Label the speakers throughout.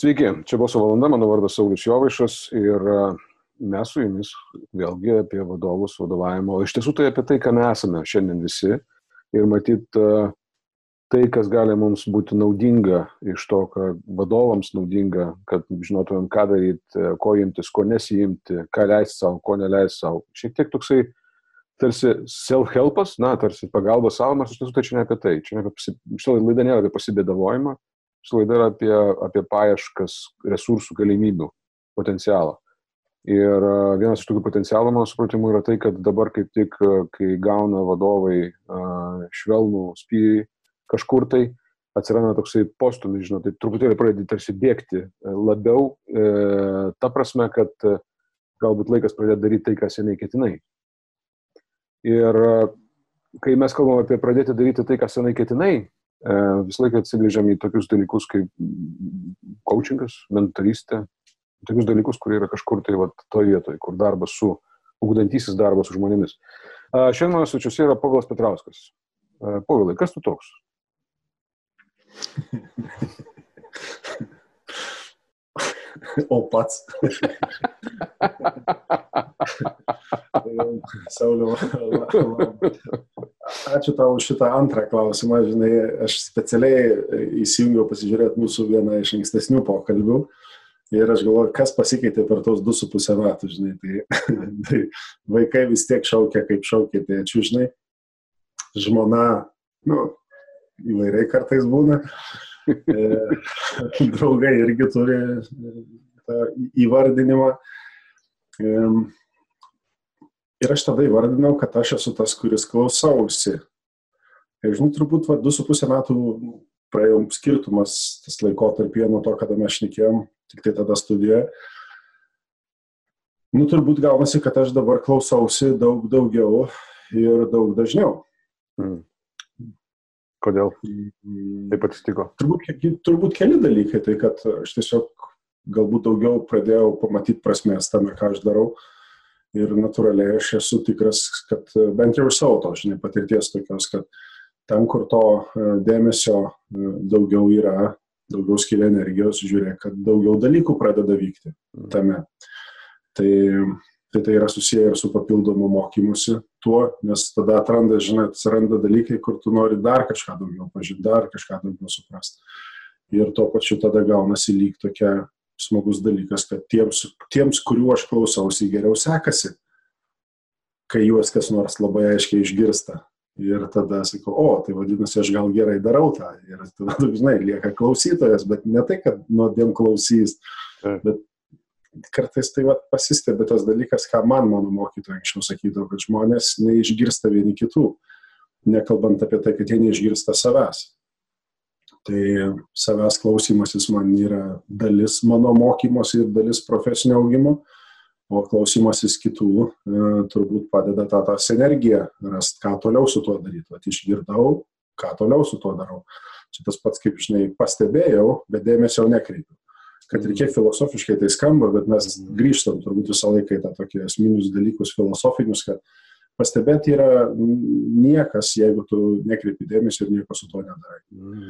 Speaker 1: Sveiki, čia Boso valanda, mano vardas Saulius Jovaišas ir mes su jumis vėlgi apie vadovus, vadovavimo. Iš tiesų tai apie tai, ką mes esame šiandien visi ir matyt tai, kas gali mums būti naudinga iš to, kad vadovams naudinga, kad žinotumėm, ką daryti, ko imtis, ko nesijimti, ką leisti savo, ko neleisti savo. Šiek tiek toksai tarsi self-helpas, tarsi pagalba savo, nors iš tiesų tai čia ne apie tai. Šitą laidą nėra apie pasibėdavojimą. Šitą laidą yra apie paieškas resursų, galimybių, potencialą. Ir vienas iš tokių potencialų, mano supratimu, yra tai, kad dabar kaip tik, kai gauna vadovai švelnų spyrį kažkur tai, atsiranda toksai postumis, tai truputėlį pradedi tarsi bėgti labiau, ta prasme, kad galbūt laikas pradėti daryti tai, ką seniai ketinai. Ir kai mes kalbam apie pradėti daryti tai, ką seniai ketinai, visą laiką atsigrįžiam į tokius dalykus kaip coachingas, mentorystė, tokius dalykus, kurie yra kažkur tai toje vietoje, kur ugdantysis darbas su žmonėmis. Šiandien mano svečiuose yra Povilas Petrauskas. Povilai, kas tu toks?
Speaker 2: O pats. Sauliau, ačiū tau už šitą antrą klausimą. Žinai, aš specialiai įsijungiau pasižiūrėti mūsų vieną iš ankstesnių pokalbių ir aš galvoju, kas pasikeitė per tos 2,5 metų, žinai. Tai vaikai vis tiek šaukia, kaip šaukia tėčių, žinai. Žmona, įvairiai kartais būna. Draugai irgi turi tą įvardinimą. Ir aš tada įvardinau, kad aš esu tas, kuris klausausi. Ir žinai, turbūt 2,5 metų praėjau skirtumas tas laikotarpyje nuo to, kada mes šnekėjom, tik tai tada studijoje. Turbūt gaunasi, kad aš dabar klausausi daug daugiau ir daug dažniau.
Speaker 1: Kodėl taip atsitiko?
Speaker 2: Turbūt keli dalykai, tai kad aš tiesiog galbūt daugiau pradėjau pamatyti prasmės tame, ką aš darau. Ir natūraliai aš esu tikras, kad bent jau ir savo to, žinai, patirties tokios, kad ten, kur to dėmesio daugiau yra, daugiau skiria energijos, žiūrėk, kad daugiau dalykų pradeda vykti tame. Tai yra susiję ir su papildomu mokymusi tuo, nes tada atsiranda dalykai, kur tu nori dar kažką daugiau pažinti, dar kažką daugiau suprasti. Ir tuo pačiu tada gaunasi lyg tokia smagus dalykas, kad tiems, kurių aš klausausi, geriau sekasi, kai juos kas nors labai aiškiai išgirsta. Ir tada sakau, tai vadinasi, aš gal gerai darau tą. Ir tada, žinai, lieka klausytojas, bet ne tai, kad nuodėm klausys, bet kartais tai pasistebi tas dalykas, ką mano mokytojai anksčiau sakydavo, kad žmonės neišgirsta vieni kitų, nekalbant apie tai, kad jie neišgirsta savęs. Tai savęs klausymasis man yra dalis mano mokymosi ir dalis profesinio augimo, o klausymasis kitų turbūt padeda tą sinergiją rasti, ką toliau su tuo daryti. Išgirdau, ką toliau su tuo darau. Čia tas pats, kaip, žinai, pastebėjau, bet dėmesio nekreipiu. Kad ir kiek filosofiškai tai skamba, bet mes grįžtam turbūt visą laiką į tą tokį esminius dalykus filosofinius, kad pastebėti yra niekas, jeigu tu nekreipi dėmesio ir nieko su to nedarai.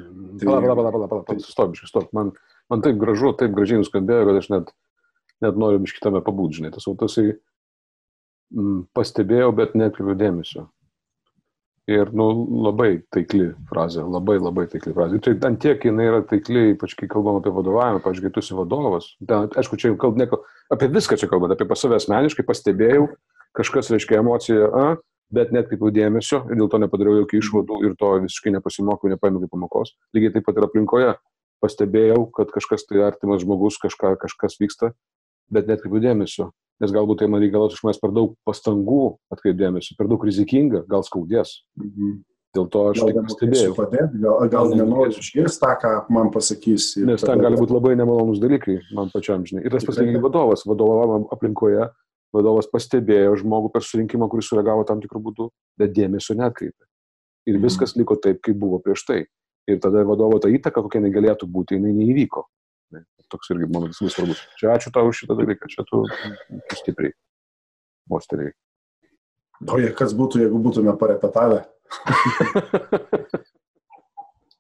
Speaker 1: Stop. Man taip gražu, taip gražiai nuskambėjo, kad aš net noriu biškį pabūti, žinai. Tasai pastebėjau, bet nekreipiu dėmesio. Ir labai taikli frazė, labai taikli frazė. Tai ant tiek jinai yra taikli, ypač kai kalbam apie vadovavimą, pavyzdžiui, kai tu esi vadovas. Aišku, čia apie viską čia kalbant, apie pas save asmeniškai pastebėjau, kažkas reiškia emociją, bet netkreipiau dėmesio ir dėl to nepadariau jokių išvadų ir to visiškai nepasimokiau, nepaėmiau kaip pamokos. Lygiai taip pat ir aplinkoje pastebėjau, kad kažkas tai artimas žmogus, kažkas vyksta, bet netkreipiau dėmesio. Nes galbūt tai man reikalautų iš manęs per daug pastangų atkreipti dėmesio, per daug rizikinga, gal skaudės. Dėl to aš tik pastebėjau.
Speaker 2: Gal nenoriu išgirsti tą, ką man pasakys.
Speaker 1: Nes ten gali būti labai nemalonus dalykai man pačiam, žinai. Ir tas pasakyti vadovas, vadovavimo aplinkoje, vadovas pastebėjo žmogų per surinkimą, kuris sureagavo tam tikrų būdų, bet dėmesio netkreipė. Ir viskas liko taip, kaip buvo prieš tai. Ir tada vadovo ta įtaka, kokia negalėtų būti, jinai neįvyko. Toks irgi momentas labai svarbus. Čia ačiū tau už šitą dalyką, čia tu stipriai, mosteriai.
Speaker 2: O kas būtų, jeigu būtume parepetavę?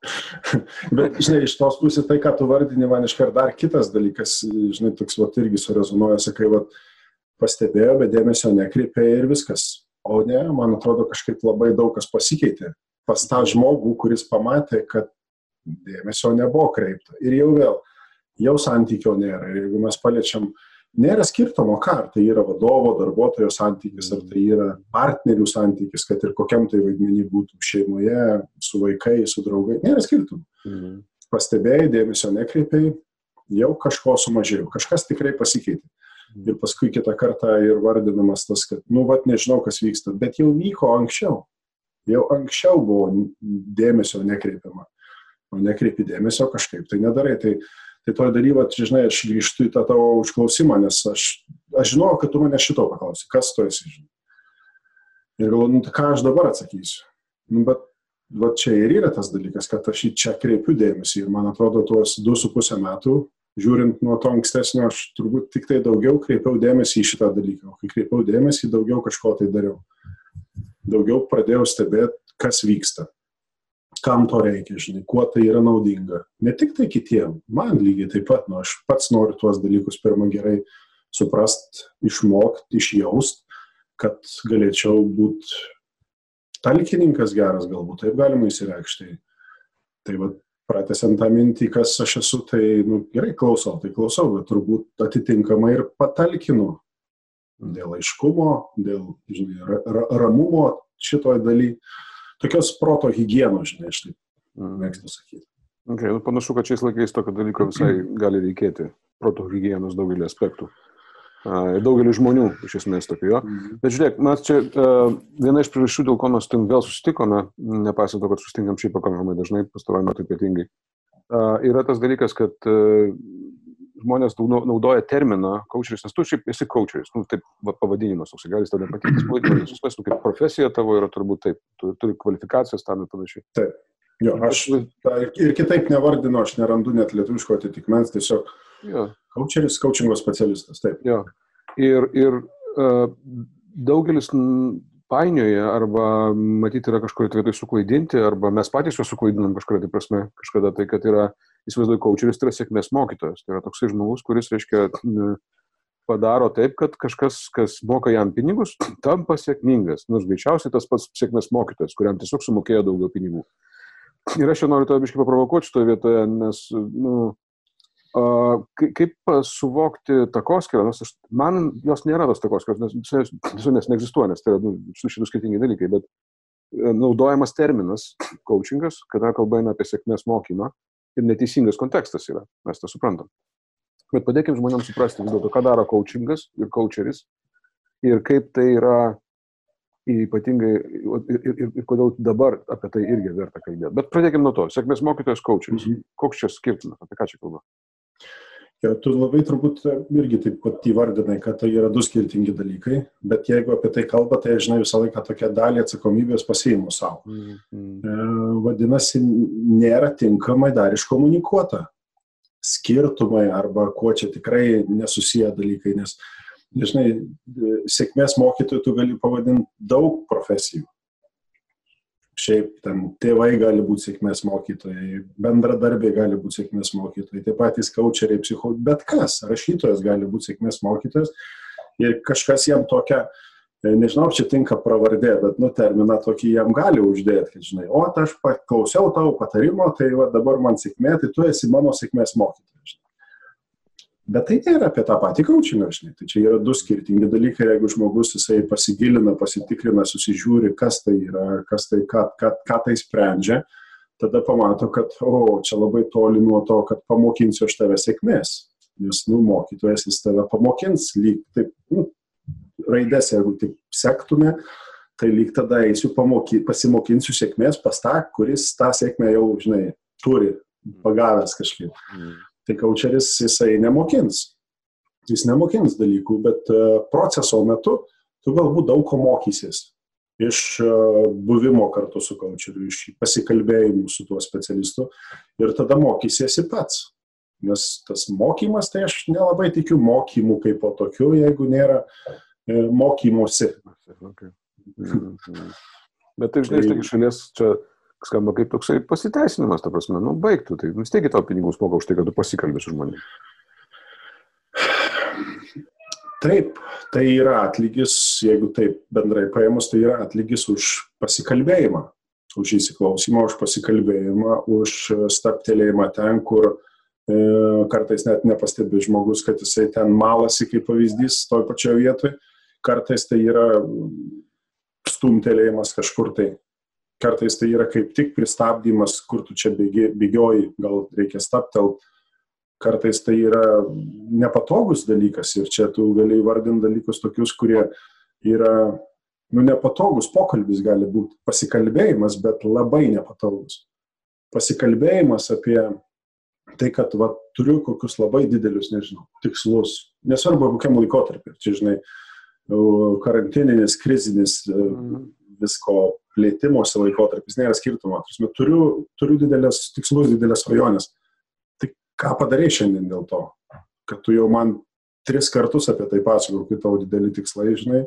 Speaker 2: Bet, žinai, iš tos pusės tai, ką tu vardini, man iškart dar kitas dalykas, žinai, toks irgi surezonuoja, sakai, pastebėjo, bet dėmesio nekreipė ir viskas. O ne, man atrodo, kažkaip labai daug kas pasikeitė pas tą žmogų, kuris pamatė, kad dėmesio nebuvo kreipta. Ir jau santykio nėra. Ir jeigu mes paliečiam, nėra skirtumo, ar tai yra vadovo, darbuotojo santykis, ar tai yra partnerių santykis, kad ir kokiam tai vaidmenį būtų šeimoje, su vaikai, su draugai, nėra skirtumo. Pastebėjai, dėmesio nekreipiai, jau kažko sumažėjo, kažkas tikrai pasikeitė. Ir paskui kitą kartą ir vardinamas tas, kad, nežinau, kas vyksta, bet jau vyko anksčiau. Jau anksčiau buvo dėmesio nekreipiama. O nekreipi dėmesio kažkaip, tai nedarai. Tai toj dalyva, žinai, aš grįžtu į tą tavo užklausimą, nes aš žinau, kad tu mane šito paklausi, kas tu esi, žinai. Ir galvoju, ką aš dabar atsakysiu. Bet čia ir yra tas dalykas, kad aš į čia kreipiu dėmesį. Ir man atrodo, tuos 2,5 metų, žiūrint nuo to ankstesnio, aš turbūt tik tai daugiau kreipiau dėmesį į šitą dalyką. O kai kreipiau dėmesį, daugiau kažko tai dariau. Daugiau pradėjau stebėti, kas vyksta. Kam to reikia, žinai, kuo tai yra naudinga. Ne tik tai kitiem, man lygiai taip pat, aš pats noriu tuos dalykus pirmą gerai suprast, išmokt, išjaust, kad galėčiau būti talkininkas geras, galbūt, taip galima įsireikšti. Tai pratęsiant tą mintį, kas aš esu, tai gerai klausau, bet turbūt atitinkamai ir patalkinu dėl aiškumo, dėl, žinai, ramumo šitoj daly. Tokios proto higienos, žinai, aš taip mėgstu sakyti.
Speaker 1: Okay, panašu, kad šiais laikais tokio dalyko visai gali reikėti, proto higienos daugelį aspektų. Daugelį žmonių, iš esmės tokio. Bet žiūrėk, mes čia viena iš priežasčių, dėl ko mes vėl susitikome, nepaisant to, kad susitinkam šiaip pakankamai dažnai, pastaruoju metu ypatingai, yra tas dalykas, kad žmonės naudoja terminą coacheris, nes tu šiaip esi coacheris, taip pavadinimas, gali tada patiktis pavadinimas, kaip profesija tavo yra turbūt taip, tu turi kvalifikacijas tam ir panašiai.
Speaker 2: Taip, jo, aš ir kitaip nevardinu, aš nerandu net lietuviško atitikmens, tiesiog coacheris, coachingo specialistas, taip.
Speaker 1: Jo, ir daugelis painioja arba matyti yra kažkuria tai suklaidinti, arba mes patys juos suklaidinam kažkuria tai prasme, kažkada tai, kad yra įsivaizduoju, coacheris tai yra sėkmės mokytojas. Tai yra toksai žmogus, kuris, reiškia, padaro taip, kad kažkas, kas moka jam pinigus, tampa sėkmingas. Nors greičiausiai tas pats sėkmės mokytojas, kuriam tiesiog sumokėjo daugiau pinigų. Ir aš jau noriu tave biškį paprovokuoti šitoje vietoje, nes, kaip suvokti takoskyrą, nes man jos nėra tos takoskyros, nes neegzistuoja, nes tai yra šitų skirtingi dalykai, bet naudojamas terminas coachingas, kada kalba eina apie sėkmės mokymą, ir neteisingas kontekstas yra, mes tą suprantam. Bet padėkim žmonėms suprasti vis dėlto, ką daro coachingas ir coacheris ir kaip tai yra ypatingai ir kodėl dabar apie tai irgi verta kalbėti. Bet pradėkim nuo to, sėkmės mokytojas coacheris. Koks čia skirtumas, apie ką čia kalba?
Speaker 2: Tu labai turbūt irgi taip pat įvardinai, kad tai yra 2 skirtingi dalykai, bet jeigu apie tai kalba, tai žinai visą laiką tokią dalį atsakomybės pasiimu savo. Vadinasi, nėra tinkamai dar iškomunikuota skirtumai arba kuo čia tikrai nesusiję dalykai, nes, žinai, sėkmės mokytojų tu gali pavadinti daug profesijų. Šiaip ten tėvai gali būti sėkmės mokytojai, bendradarbiai gali būti sėkmės mokytojai, tie patys coacheriai, bet kas, rašytojas gali būti sėkmės mokytojas ir kažkas jam tokia, nežinau, čia tinka pravardė, bet terminą tokį jam gali uždėti, kad žinai, aš klausiau tavo patarimo, tai dabar man sėkmė, tai tu esi mano sėkmės mokytojas. Bet tai nėra apie tą patį coachingą, žinai. Tai čia yra 2 skirtingi dalykai, jeigu žmogus jisai pasigilina, pasitikrina, susižiūri, kas tai yra, ką tai sprendžia, tada pamato, kad, čia labai toli nuo to, kad pamokinsiu aš tave sėkmės. Nes, mokytojas jis tave pamokins, lyg taip, raidės, jeigu taip sektume, tai lyg tada eisiu pasimokinsiu sėkmės pas tą, kuris tą sėkmę jau, žinai, turi pagavęs kažkaip. Tai coacheris jisai nemokins. Jis nemokins dalykų, bet proceso metu tu galbūt daug ko mokysies. Iš buvimo kartu su coacheriu, iš pasikalbėjimų su tuo specialistu ir tada mokysiesi pats. Nes tas mokymas, tai aš nelabai tikiu mokymų kaip po tokiu, jeigu nėra mokymosi.
Speaker 1: Bet taip, žinai, iš šalies čia skamba kaip toksai pasiteisinimas, ta prasme, baigtų, tai vis tiek tau pinigus moka už tai, kad tu pasikalbė su žmonėmis.
Speaker 2: Taip, tai yra atlygis, jeigu taip bendrai paėmus, tai yra atlygis už pasikalbėjimą, už įsiklausimą, už pasikalbėjimą, už stabtelėjimą ten, kur kartais net nepastebi žmogus, kad jisai ten malasi kaip pavyzdys toj pačioje vietoje, kartais tai yra stumtelėjimas kažkur tai, kartais tai yra kaip tik pristabdymas, kur tu čia bėgioji, gal reikia stabtelt. Kartais tai yra nepatogus dalykas ir čia tu gali įvardinti dalykus tokius, kurie yra, nepatogus pokalbis gali būti, pasikalbėjimas, bet labai nepatogus. Pasikalbėjimas apie tai, kad turiu kokius labai didelius, tikslus, nesvarbu kokiam laikotarpiu, čia, karantininis, krizinis, visko plėtimosi laikotarpis, nėra skirtumo. Turiu didelės tikslus, didelės svajonės. Ką padarai šiandien dėl to, kad tu jau man 3 kartus apie tai pasakojau, kai tavo dideli tikslai,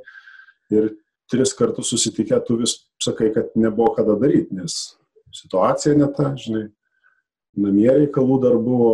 Speaker 2: ir 3 kartus susitikę, tu vis sakai, kad nebuvo kada daryti, nes situacija ne ta, namie reikalų dar buvo,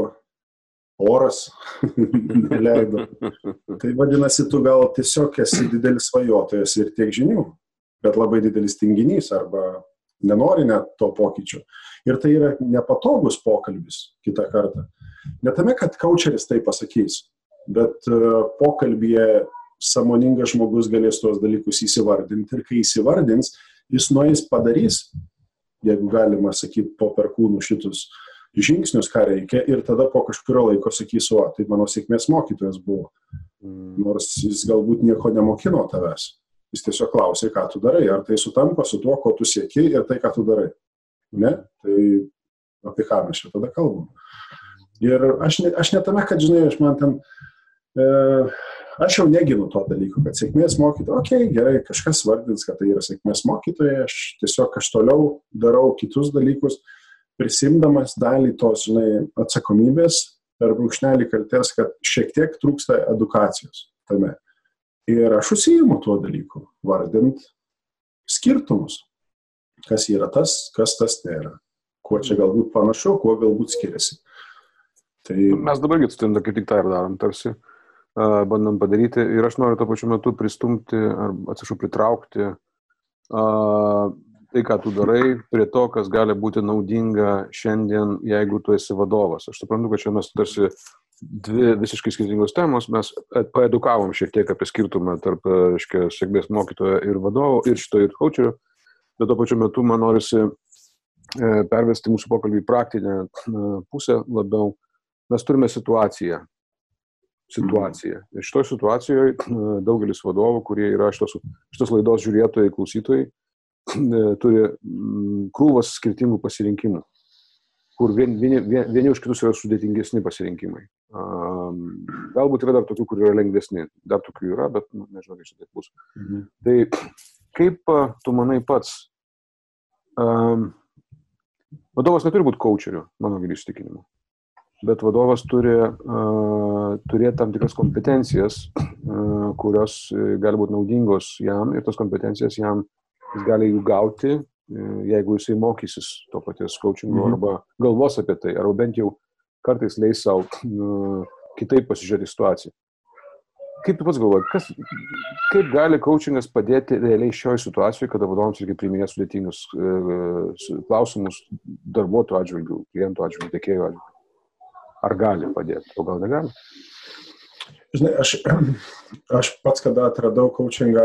Speaker 2: oras neleido. Tai vadinasi, tu gal tiesiog esi didelis svajotojas ir tiek žinių, bet labai didelis tinginys arba nenori net to pokyčio. Ir tai yra nepatogus pokalbis kitą kartą. Ne tame, kad kaučeris tai pasakys, bet pokalbyje sąmoningas žmogus galės tuos dalykus įsivardinti ir kai įsivardins, jis nueis padarys, jeigu galima sakyti, po perkūnų šitus žingsnius, ką reikia, ir tada po kažkurio laiko sakys, tai mano sėkmės mokytojas buvo. Nors jis galbūt nieko nemokino tavęs. Jis tiesiog klausė, ką tu darai, ar tai sutampa su tuo, ko tu sieki ir tai, ką tu darai. Ne? Tai apie ką mes čia tada kalbam. Ir aš ne tame, kad, aš jau neginu to dalyko, kad sėkmės mokytoja, gerai, kažkas vardins, kad tai yra sėkmės mokytoja, aš toliau darau kitus dalykus, prisimdamas dalį tos, atsakomybės per brūkšnelį kaltės, kad šiek tiek trūksta edukacijos tame. Ir aš užsiimu tuo dalyku, vardint skirtumus, kas yra tas, kas tas nėra, kuo čia galbūt panašu, kuo galbūt skiriasi. Tai...
Speaker 1: Mes dabar kaip tik tą ir darom, tarsi bandom padaryti ir aš noriu tuo pačiu metu pristumti, pritraukti tai, ką tu darai, prie to, kas gali būti naudinga šiandien, jeigu tu esi vadovas. Aš suprantu, kad čia mes tarsi 2 visiškai skirtingos temos, mes paedukavom šiek tiek apie skirtumą tarp, sėkmės mokytojo ir vadovo, ir šito ir coacherio, bet tuo pačiu metu man norisi pervesti mūsų pokalbį į praktinę pusę labiau. Mes turime situaciją. Ir šitoj situacijoje daugelis vadovų, kurie yra šitos laidos žiūrėtojai, klausytojai, turi krūvas skirtingų pasirinkimų, kur vieni už kitus yra sudėtingesni pasirinkimai. Galbūt yra dar tokių, kur yra lengvesni, dar tokių yra, bet nežinau, kaip šitai bus. Tai kaip tu manai pats, vadovas neturi būti coacheriu, mano giliu įsitikinimu, bet vadovas turi turėti tam tikras kompetencijas, kurios gali būti naudingos jam ir tos kompetencijas jis gali jų gauti, jeigu jisai mokysis to paties coachingo arba galvos apie tai, arba bent jau kartais leis savo kitaip pasižiūrėti situaciją. Kaip tu pats galvoji, kaip gali coachingas padėti realiai šioje situacijoje, kada vadovams reikia priiminėti sudėtingus klausimus darbuotojų atžvilgių, klientų atžvilgių, tiekėjų atžvilgių? Ar gali padėti, o gal negali?
Speaker 2: Žinai, aš pats, kada atradau coachingą,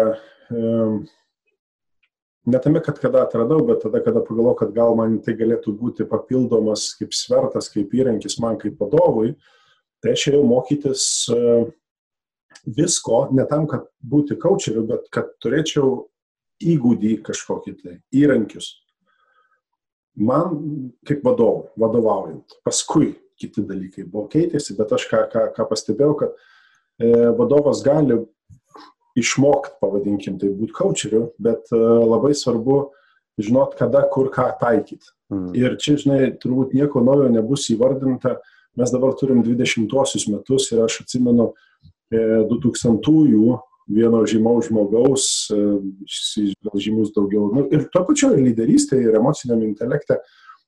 Speaker 2: ne tame, kad kada atradau, bet tada, kada pagalvojau, kad gal man tai galėtų būti papildomas kaip svertas, kaip įrankis man kaip vadovui, tai aš ėjau mokytis visko, ne tam, kad būti coacheriu, bet kad turėčiau įgūdį kažkokį tai, įrankius. Man kaip vadovaujant, paskui kiti dalykai buvo keitėsi, bet aš ką pastebėjau, kad vadovas gali išmokti, pavadinkim, tai būti coacheriu, bet labai svarbu žinot, kada, kur, ką taikyti. Ir čia, turbūt nieko naujo nebus įvardinta. Mes dabar turim 20-osius metus ir aš atsimenu 2000-ųjų vieno žymaus žmogaus, gal žymus daugiau. Nu, ir tuo pačiu ir lyderystė, ir emociniam intelekte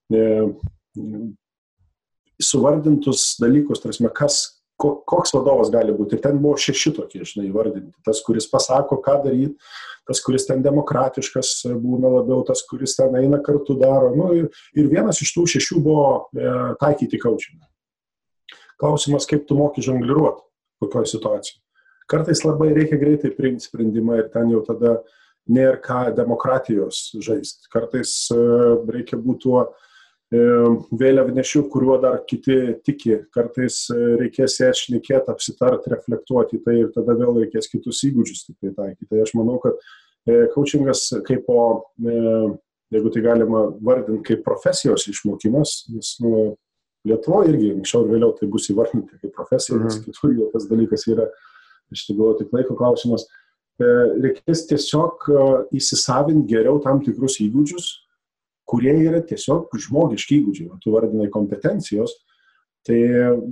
Speaker 2: suvardintus dalykus, tarsi, koks vadovas gali būti. Ir ten buvo 6 tokie, įvardinti. Tas, kuris pasako, ką daryti, tas, kuris ten demokratiškas būna labiau, tas, kuris ten eina kartu daro. Nu, ir vienas iš tų 6 buvo taikyti coachingą. Klausimas, kaip tu moki žongliruoti, kokioje situacijoje. Kartais labai reikia greitai priimti sprendimą ir ten jau tada nėra ką demokratijos žaisti. Kartais reikia būti tuo vėliavnešiu, kuriuo dar kiti tiki. Kartais reikės šnekėti, apsitarti, reflektuoti tai ir tada vėl reikės kitus įgūdžius tik tai taikyti. Tai aš manau, kad coachingas jeigu tai galima vardinti kaip profesijos išmokimas, nes Lietuvoje irgi anksčiau ir vėliau tai bus įvardinti kaip profesija, nes kitur jau tas dalykas yra, aš galvoju, tik laiko klausimas. Reikės tiesiog įsisavinti geriau tam tikrus įgūdžius, kurie yra tiesiog žmogiški įgūdžiai. Tu vardinai kompetencijos, tai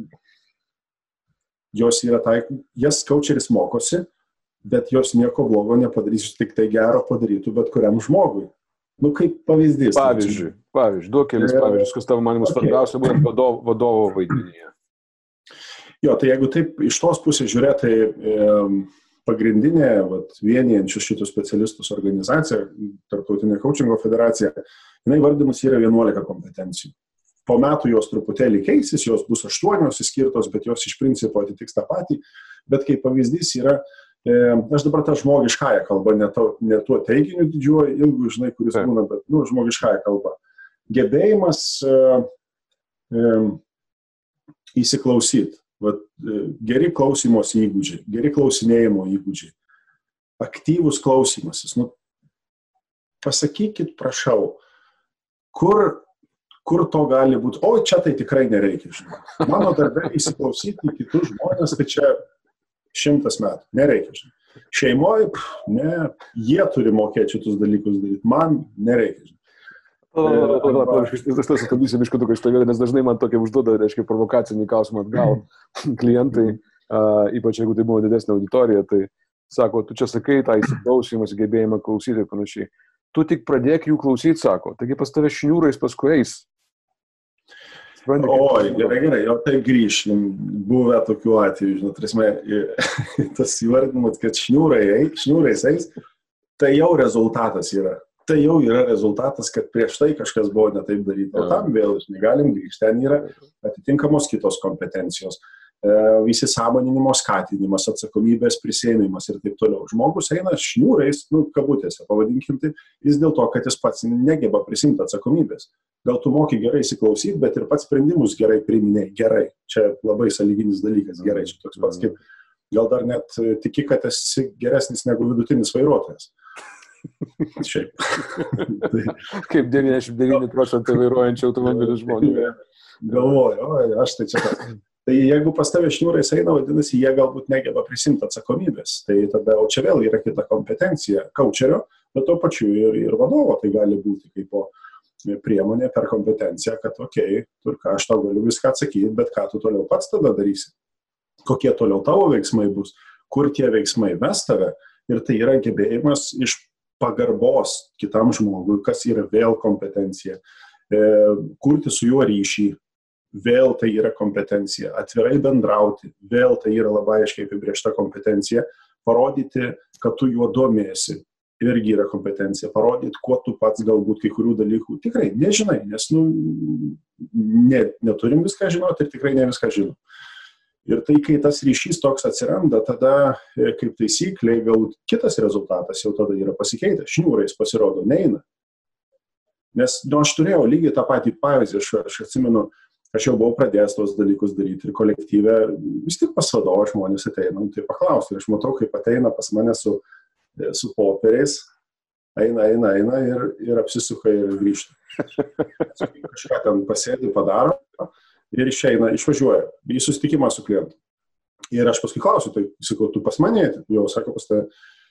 Speaker 2: jos yra jas coacheris mokosi, bet jos nieko blogo nepadarys, tik tai gero padarytų bet kuriam žmogui. Nu, kaip pavyzdys.
Speaker 1: Pavyzdžiui, duok kelis pavyzdžius, kas tavo manimu svarbiausia būtent vadovo vaidmenyje.
Speaker 2: Jo, tai jeigu taip iš tos pusės žiūrėt, tai pagrindinė vienijančių šitų specialistus organizacija, Tarptautinė coachingo federacija, jinai vardinus yra 11 kompetencijų. Po metų jos truputėlį keisis, jos bus 8 skirtos, bet jos iš principo atitiks tą patį. Bet kaip pavyzdys yra, aš dabar tą žmogiškąją kalbą, ne tuo teiginiu didžiuoju, ilgu, kuris būna, bet žmogiškąją kalbą. Gebėjimas įsiklausyti. Geri klausimosi įgūdžiai, geri klausinėjimo įgūdžiai, aktyvus klausimasis. Pasakykit, prašau, kur to gali būti? O, čia tai tikrai nereikia. Mano darbe įsiklausyti kitus žmonės, tai čia 100 metų. Nereikia. Šeimoje, ne, jie turi mokėti šitus dalykus daryti. Man nereikia.
Speaker 1: Aš tas atabdysiu biškutuką iš to vietą, nes dažnai man tokia užduoda, reiškia, provokacinį klausimą atgal klientai, ypač jeigu tai buvo didesnė auditorija, tai sako, tu čia sakai tą įsiklausimas, gebėjimą klausyti ir panašiai. Tu tik pradėk jų klausyti, sako, taigi pas tave šniūrais paskui eis.
Speaker 2: Oi, gerai, jau taip grįžim. Buvę tokių atvejų, tas įvardinimas, kad šniūrais eis, tai jau rezultatas yra. Tai jau yra rezultatas, kad prieš tai kažkas buvo ne taip daryti. O tam vėl negalim grįžti. Ten yra atitinkamos kitos kompetencijos. Įsisąmoninimo skatinimas, atsakomybės prisėmimas ir taip toliau. Žmogus eina šniūrais, kabutėse, pavadinkim tai, jis dėl to, kad jis pats negeba prisimti atsakomybės. Gal tu moki gerai įsiklausyti, bet ir pats sprendimus gerai priiminėjai. Gerai. Čia labai sąlyginis dalykas. Gerai, čia toks pats kaip. Gal dar net tiki, kad esi geresnis negu vidutinis vairuotojas. Šiaip.
Speaker 1: Kaip 99% vairuojančių automobilių žmonių.
Speaker 2: Galvoju, aš tai čia tas. Tai jeigu pas tave šniūrais eina, vadinasi, jie galbūt negeba prisimti atsakomybės. Tai tada, o čia vėl yra kita kompetencija coacherio, bet to pačiu ir vadovo tai gali būti kaip priemonė per kompetenciją, kad aš tau galiu viską atsakyti, bet ką tu toliau pats tada darysi. Kokie toliau tavo veiksmai bus, kur tie veiksmai ves tave. Ir tai yra gebėjimas iš pagarbos kitam žmogui, kas yra vėl kompetencija. Kurti su juo ryšį, vėl tai yra kompetencija. Atvirai bendrauti, vėl tai yra labai aiškiai apibrėžta kompetencija. Parodyti, kad tu juo domėsi, irgi yra kompetencija. Parodyti, kuo tu pats galbūt kai kurių dalykų tikrai nežinai, nes neturim viską žinoti ir tikrai ne viską žinom. Ir tai, kai tas ryšys toks atsiranda, tada, kaip taisyklė, galbūt kitas rezultatas jau tada yra pasikeitęs. Šniūrais pasirodo neina. Nes aš turėjau lygiai tą patį pavyzdį, aš atsimenu, aš jau buvau pradėjęs tos dalykus daryti ir kolektyve, vis tik pas vadovą žmonės ateina, tai paklausti. Ir aš matau, kaip ateina pas mane su popieriais, eina ir apsisuka ir grįžta. Kažką ten pasėdi, padaro. Ir išvažiuoja į susitikimą su klientu. Ir aš paskui klausiu, tai sakau, tu pas mane, jau sako pas tave,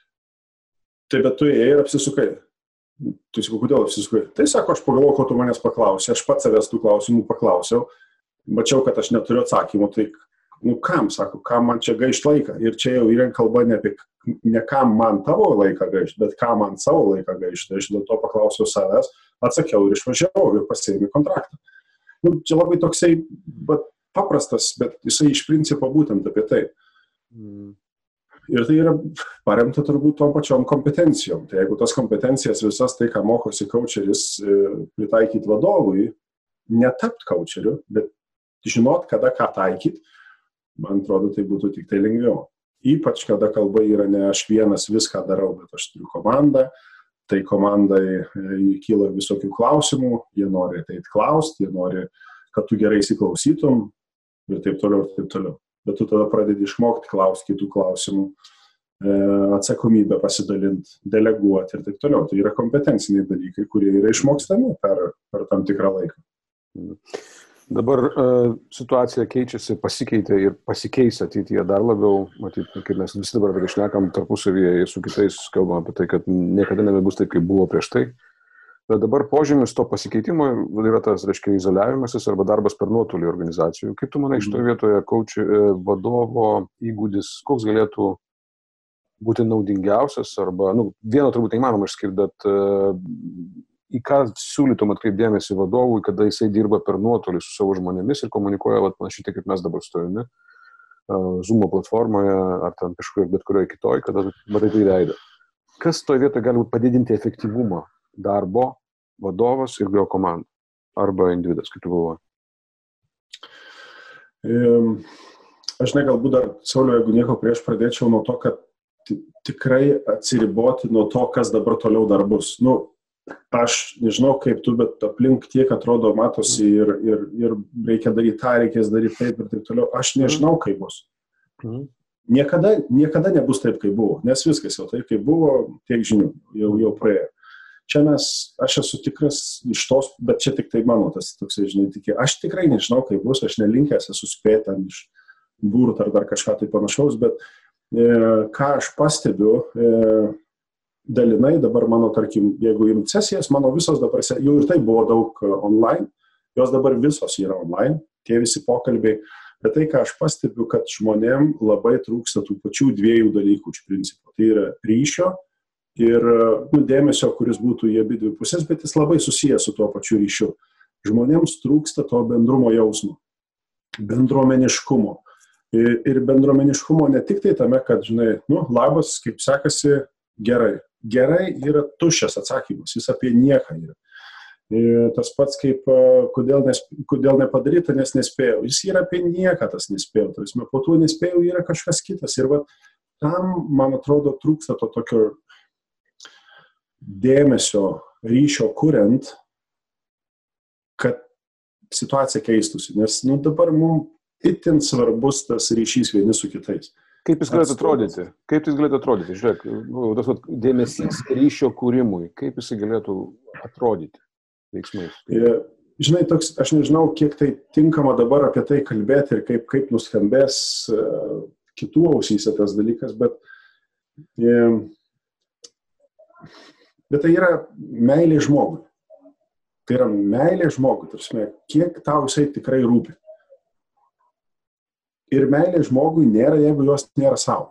Speaker 2: tai bet tu ėjai ir apsisukai. Tai sakau, kodėl apsisukai? Tai sako, aš pagalvoju, ko tu manęs paklausė, aš pats savęs tų klausimų paklausiau, mačiau, kad aš neturiu atsakymų, tai kam, sako, kam man čia gaišt laiką. Ir čia jau yra kalba ne kam man tavo laiką gaišt, bet kam man savo laiką gaišt. Aš dėl to paklausiau savęs, atsakiau ir išvažiavau ir pasiėmė kontraktą. Čia labai toksai paprastas, bet jisai iš principo būtent apie tai. Ir tai yra paremta turbūt tom pačiom kompetencijom. Tai jeigu tas kompetencijas visas tai, ką mokosi coacheris, pritaikyti vadovui, netapt coacheriu, bet žinot, kada ką taikyti, man atrodo, tai būtų tik tai lengviau. Ypač, kada kalba yra ne aš vienas viską darau, bet aš turiu komandą, tai komandai kyla visokių klausimų, jie nori ateit klaust, jie nori, kad tu gerai įsiklausytum ir taip toliau, ir taip toliau. Bet tu tada pradedi išmokti klausti kitų klausimų, atsakomybę pasidalinti, deleguoti ir taip toliau. Tai yra kompetenciniai dalykai, kurie yra išmokstami per tam tikrą laiką.
Speaker 1: Dabar situacija keičiasi, pasikeitė ir pasikeis ateityje dar labiau. Matyt, kaip mes visi dabar šnekam tarpusavyje ir su kitais kalbam apie tai, kad niekada nebebus taip, kaip buvo prieš tai. Bet dabar požymis to pasikeitimo yra tas, reiškia, izoliavimasis arba darbas per nuotolį organizacijų. Kaip tu manai, šitoje vietoje vadovo įgūdis, koks galėtų būti naudingiausias arba, vieno turbūt neįmanoma išskirti, bet į ką siūlytum atkreipti dėmesį vadovui, kada jisai dirba per nuotolį su savo žmonėmis ir komunikuoja panašiai, kaip mes dabar stovime, Zoom platformoje ar ten kažkur bet kurioje kitoje, kada matai tai veidą. Kas toje vietoje gali padidinti efektyvumą darbo, vadovas ir jo komanda arba individas, kaip tu galvoji?
Speaker 2: Aš galbūt dar, Sauliau, jeigu nieko prieš, pradėčiau nuo to, kad tikrai atsiriboti nuo to, kas dabar toliau dar bus. Aš nežinau kaip tu, bet aplink tiek atrodo matosi ir reikia daryti tą, reikės daryti taip ir taip toliau. Aš nežinau, kaip bus. Niekada nebus taip, kaip buvo, nes viskas jau taip, kaip buvo, tiek žinių jau praėjo. Čia aš esu tikras iš tos, bet čia tik tai mano tas toksai, tikė. Aš tikrai nežinau, kaip bus, aš nelinkęs esu spėti iš burt ar dar kažką tai panašaus, bet ką aš pastebiu, dalinai dabar mano, tarkim, jeigu imt sesijas, mano visos dabar, jau ir tai buvo daug online, jos dabar visos yra online, tie visi pokalbiai, bet tai, ką aš pastebiu, kad žmonėm labai trūksta tų pačių dviejų dalykų iš principo. Tai yra ryšio ir dėmesio, kuris būtų į abi dvi pusės, bet jis labai susijęs su tuo pačiu ryšiu. Žmonėms trūksta to bendrumo jausmo, bendruomeniškumo. Ir bendruomeniškumo ne tik tai tame, kad, labas, kaip sekasi, gerai. Gerai yra tuščias atsakymas, jis apie nieką yra. Tas pats kaip, kodėl nepadaryta, nes nespėjau. Jis yra apie nieką, tas nespėjau. Po to nespėjau yra kažkas kitas. Ir tam, man atrodo, trūksta to tokio dėmesio ryšio kuriant, kad situacija keistusi. Nes dabar mums itin svarbus tas ryšys vieni su kitais.
Speaker 1: Kaip jis galėtų atrodyti? Žiūrėk, tas dėmesys ryšio kūrimui, kaip jis galėtų atrodyti veiksmais?
Speaker 2: Aš nežinau, kiek tai tinkama dabar apie tai kalbėti ir kaip nuskambės kitų ausyse tas dalykas, bet tai yra meilė žmogui. Tai yra meilė žmogui, tarsi, kiek tau jisai tikrai rūpi. Ir meilė žmogui nėra, jeigu jos nėra savo.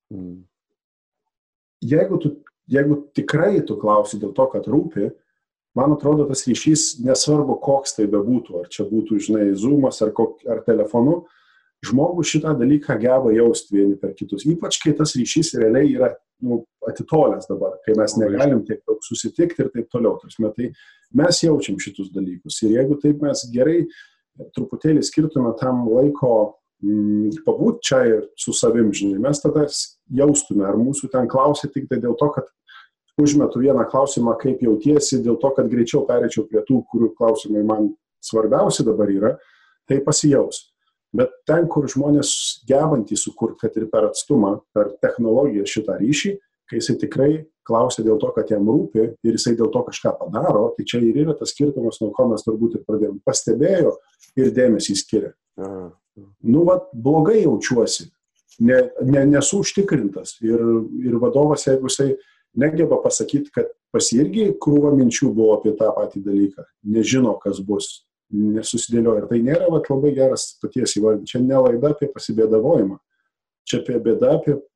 Speaker 2: Jeigu tikrai tu klausi dėl to, kad rūpi, man atrodo, tas ryšys, nesvarbu, koks tai bebūtų, ar čia būtų, Zoomas ar telefonu, žmogus šitą dalyką geba jausti vieni per kitus. Ypač, kai tas ryšys realiai yra atitolęs dabar, kai mes negalim tiek daug susitikti ir taip toliau. Tai mes jaučiam šitus dalykus. Ir jeigu taip mes gerai truputėlį skirtume tam laiko pabūt čia ir su savim, mes tada jaustume, ar mūsų ten klausia tik tai dėl to, kad užmetu vieną klausimą, kaip jautiesi, dėl to, kad greičiau pereičiau prie tų, kurių klausimai man svarbiausi dabar yra, tai pasijaus. Bet ten, kur žmonės gebantys sukurti, kad ir per atstumą, per technologiją šitą ryšį, kai jisai tikrai klausia dėl to, kad jam rūpi ir jisai dėl to kažką padaro, tai čia ir yra tas skirtumas, nuo ko mes turbūt ir pradėjom. Pastebėjo ir dėmesį skiria. Blogai jaučiuosi, nesu užtikrintas ir vadovas, jeigu jisai negeba pasakyti, kad pas irgi krūva minčių buvo apie tą patį dalyką, nežino, kas bus, nesusidėlioja. Ir tai nėra labai geras paties įvardinti. Čia ne laida apie pasibėdavojimą. Čia apie bėdą,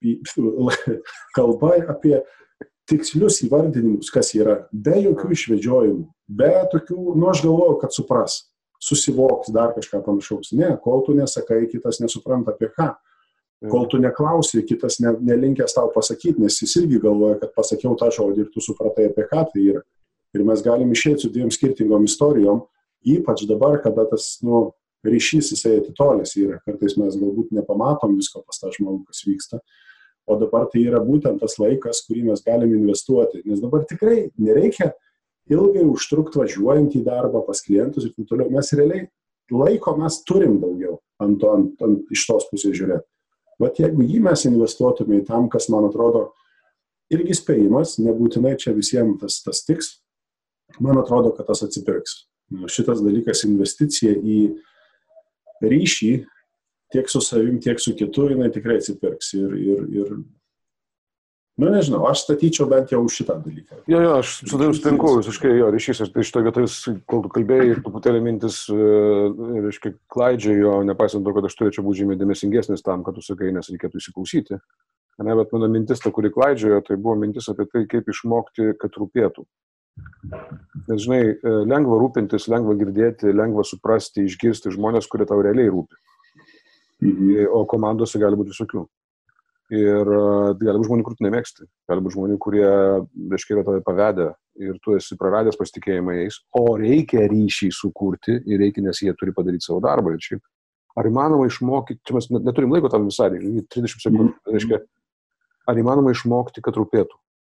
Speaker 2: kalba apie tikslius įvardinimus, kas yra, be jokių išvedžiojimų, be tokių, aš galvoju, kad supras, susivoks dar kažką panašaus. Ne, kol tu nesakai, kitas nesupranta apie ką. Kol tu neklausi, kitas nelinkęs tau pasakyti, nes jis irgi galvoja, kad pasakiau tą žodį ir tu supratai apie ką tai yra. Ir mes galim išėti su 2 skirtingom istorijom, ypač dabar, kada tas, ryšys jisai atitolęs yra. Kartais mes galbūt nepamatom visko pas tą žmogų, kas vyksta. O dabar tai yra būtent tas laikas, kurį mes galim investuoti. Nes dabar tikrai nereikia ilgai užtrukti važiuojant į darbą pas klientus ir taip toliau. Mes realiai laiko mes turim daugiau iš tos pusės žiūrėti. Vat jeigu jį mes investuotume į tam, kas, man atrodo, irgi spėjimas, nebūtinai čia visiems tas tiks, man atrodo, kad tas atsipirks. Šitas dalykas investicija į ryšį tiek su savim, tiek su kitu, jinai tikrai atsipirks. Ir nežinau, aš statyčiau bent jau už šitą dalyką.
Speaker 1: Jo, aš su tavim sutinku, visiškai jo ryšys. Tai šito vietos, kol tu kalbėjai, truputėlį mintis, reiškia, klaidžiojo, nepaisant to, kad aš turėčiau būti žymiai dėmesingesnis tam, kad tu sakai, nes reikėtų įsiklausyti. Bet mano mintis, kuri klaidžiojo, tai buvo mintis apie tai, kaip išmokti, kad rūpėtų. Nes, žinai, lengva rūpintis, lengva girdėti, lengva suprasti, išgirsti žmonės, kurie tau realiai rūpi. O komandose gali būti visokių. Ir gali būti žmonių, kur tu nemėgsti. Gali būti žmonių, kurie, reiškia, yra tave pavedę ir tu esi praradęs pasitikėjimą jais. O reikia ryšį sukurti ir reikia, nes jie turi padaryti savo darbą. Ir šiaip, ar įmanoma išmokyti, čia mes neturim laiko tam visai, 30 sekundžių. Reiškia, ar įmanoma išmokti, kad rūpėtų?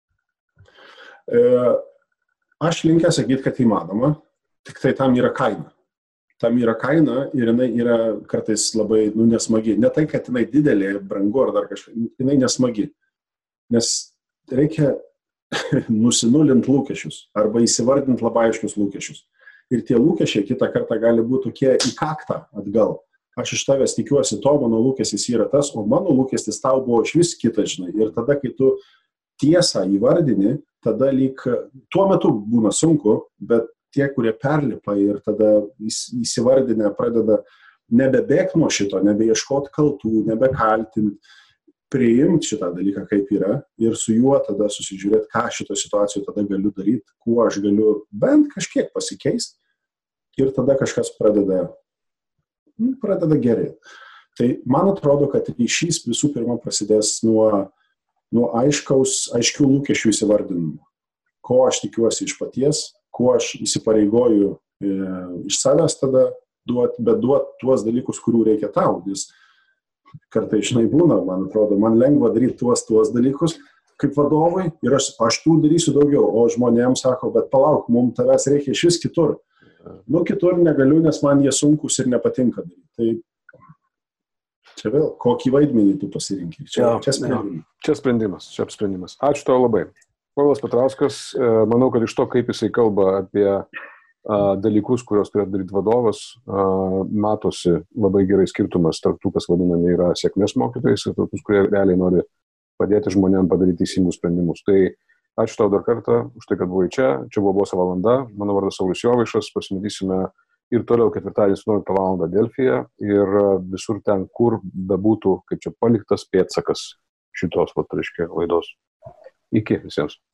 Speaker 2: Aš linkęs sakyti, kad įmanoma, tik tai tam yra kaina. Tam yra kaina ir jinai yra kartais labai nesmagi. Ne tai, kad jinai didelė, brangu ar dar kažką, jinai nesmagi. Nes reikia nusinulinti lūkesčius arba įsivardinti labai aiškius lūkesčius. Ir tie lūkesčiai kitą kartą gali būti tokie į kaktą atgal. Aš iš tavęs tikiuosi to, mano lūkestis yra tas, o mano lūkestis tau buvo iš vis kitas, žinai. Ir tada, kai tu tiesą įvardini, tada lyg tuo metu būna sunku, bet tie, kurie perlipa ir tada įsivardinę pradeda nebebėgti nuo šito, nebeieškoti kaltų, nebekaltinti, priimti šitą dalyką kaip yra ir su juo tada susižiūrėti, ką šito situacijoje tada galiu daryti, kuo aš galiu bent kažkiek pasikeisti ir tada kažkas pradeda gerėti. Tai man atrodo, kad ryšys visų pirma prasidės nuo aiškių lūkesčių įsivardinimo. Ko aš tikiuosi iš paties, kuo aš įsipareigoju iš savęs tada duoti, bet duoti tuos dalykus, kurių reikia tau. Nes kartai, žinai, būna, man atrodo, man lengva daryti tuos dalykus kaip vadovui ir aš tų darysiu daugiau, o žmonėms sako, bet palauk, mums tavęs reikia iš vis kitur. Kitur negaliu, nes man jie sunkus ir nepatinka daryti. Tai čia vėl, kokį vaidmenį tu pasirinkai.
Speaker 1: Čia sprendimas. Ačiū tau labai. Povilas Petrauskas, manau, kad iš to, kaip jisai kalba apie dalykus, kuriuos turėtų daryti vadovas, matosi labai gerai skirtumas tarp tų, kas vadinami yra sėkmės mokytojais ir tarp tų, kurie realiai nori padėti žmonėms padaryti teisingus sprendimus. Tai ačiū tau dar kartą už tai, kad buvai čia. Čia buvo Boso valanda. Mano vardas Saulius Jovaišas. Pasimatysime ir toliau 4 val. Delfyje ir visur ten, kur bebūtų, kaip čia paliktas pėdsakas šitos laidos. Iki visiems.